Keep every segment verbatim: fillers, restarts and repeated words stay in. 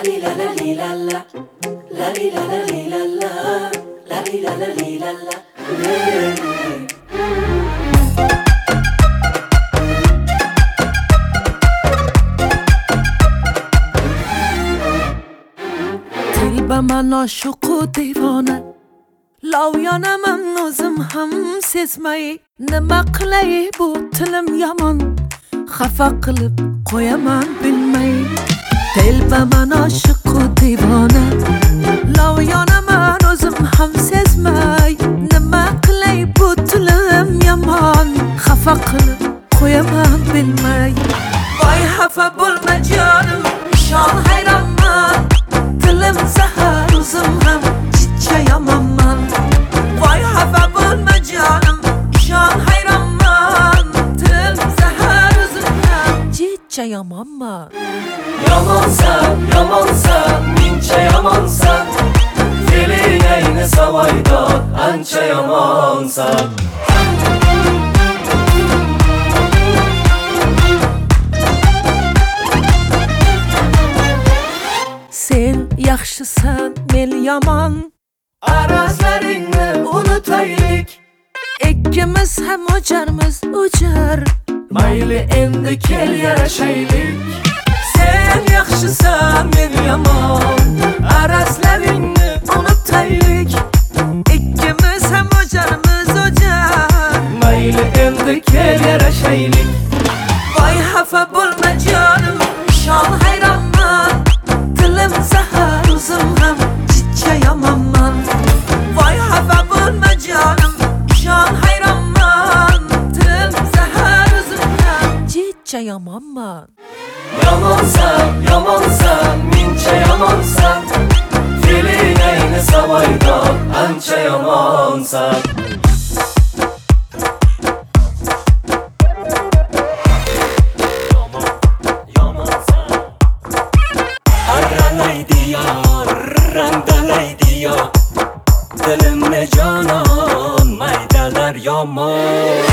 li la la li la la, la li la la li la la, la li la la li la la. Teyba man aşık o divane, Lavyonaman o'zim ham sezmay, nima qilay bu tilim yomon, xafa qilib qo'yaman bilmay. Telbaman oshiq u divona, Lavyonaman o'zim ham sezmay, nima qilay bu tilim yomon, xafa qilib qo'yaman bilmay. Voy xafa bo'lma jonim, ishon hayronman, tilim zahar o'zim ham chicha yomonman. Voy xafa bo'lma jonim, ishon hayronman, tilim zahar o'zim ham chicha yomonman. Yomonsan, yomonsan, mincha yomonsan, fe'ling ayni savoydor, ancha yomonsan. Sen yaxshisan, men yomon, Arazlaringni unutaylik, ikkimiz ham o'jarmiz, o'jar. Mayli endi kel yarashaylik. Sen yaxshisan, men yomon, arazlaringni unutaylik, ikkimiz ham o'jarmiz, o'jar. Mayli endi kel yarashaylik. Voy xafa bo'lma jonim, ishon hayronman, tilim zahar o'zim ham chicha yomonman. Voy xafa bo'lma jonim, ishon hayronman, tilim zahar o'zim ham chicha yomonman. Yomonsan, yomonsan, mincha yomonsan, fe'ling ayni savoydor, ancha yomonsan. Arralaydi yor, randalaydi yor, dilimni jonon maydalar yomon.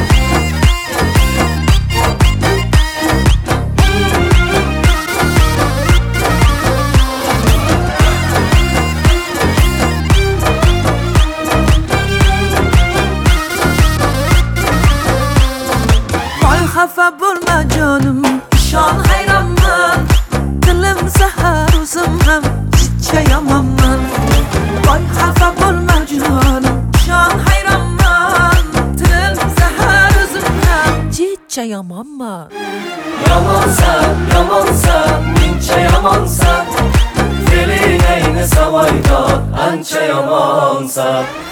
Xafa bo'lma jonim, ishon hayronman, tilim zahar o'zim ham chicha yomonman. Voy xafa bo'lma jonim, ishon hayronman, tilim zahar o'zim ham chicha yomonman. Yomonsan, yomonsan, mincha yomonsan, fe'ling ayni savoydor, ancha yomonsan.